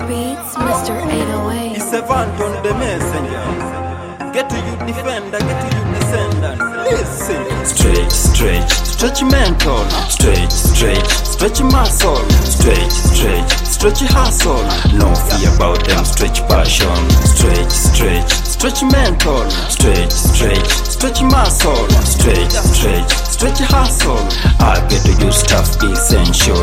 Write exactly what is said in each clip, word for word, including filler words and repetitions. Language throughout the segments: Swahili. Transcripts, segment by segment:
beats, Mister eight oh eight. It's a van on the messenger. Get to you defender, get to you descendant. Listen. Stretch, stretch, stretch mental. Stretch, stretch, stretch muscle. Stretch, stretch, stretch hustle. No fear about them, stretch passion. Stretch, stretch, stretch mental. Stretch, stretch, stretch muscle. Stretch, stretch, stretch hustle. I get to use stuff essential.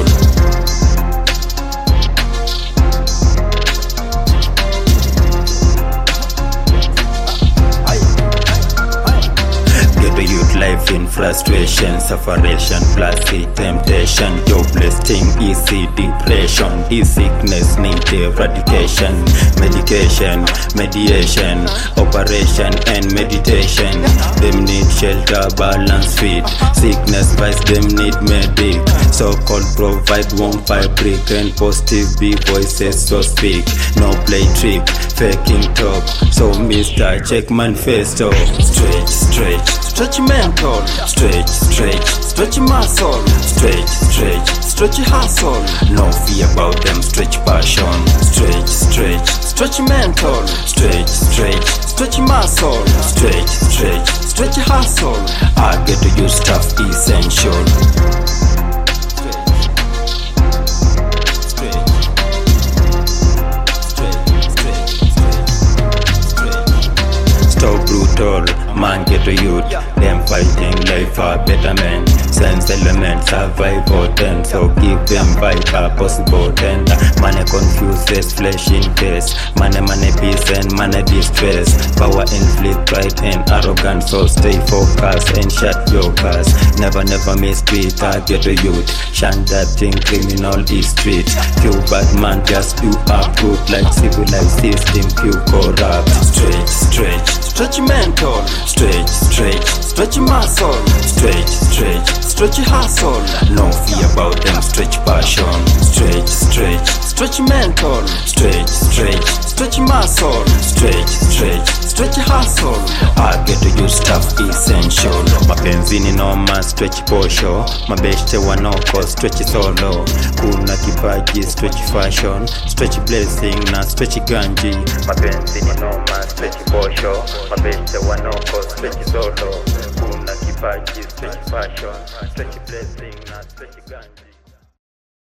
Life in frustration, sufferation, plus the temptation. Jobless thing, easy depression. This sickness need eradication. Medication, mediation, operation and meditation. Them need shelter, balance fit. Sickness vice, them need medic. So-called provide one fabric and positive big voices so speak. No play trick, faking talk. So Mister check manifesto. Stretch, stretch, stretch mental. Stretch, stretch, stretch muscle. Stretch, stretch, stretch hustle. No fear about them, stretch passion. Stretch, stretch, stretch mental. Stretch, stretch, stretch muscle. Stretch, stretch, stretch hustle. I get to use stuff essential. Brutal, man get to youth. Them fighting life for betterment. Sense element survival then. So give them vital possible tender. Money confuses flesh in case. Money money peace and money distress. Power inflict pride and arrogance. So stay focused and shut your gas. Never never mistreat target to youth. Shun that thing criminal is street. Few bad man just do up good like civilized system. Few corrupt. Stretch, stretch, stretch mental. Stretch, stretch, stretch muscle. Stretch, stretch, stretch hustle. No fear about them, stretch passion. Stretch, stretch, stretch mental. Stretch, stretch, stretch muscle. Stretch, stretch, stretch hustle. I get to use stuff essential. Mapenzi ni noma, stretch posho. Mabeshte wanoko, stretch solo. Kuna kipaji, stretch fashion. Stretch blessing na stretch ganji. Mapenzi ni noma, stretch posho. Mabeshte wanoko, stretch solo. Kuna kipaji, stretch fashion. Stretch blessing na stretch ganji.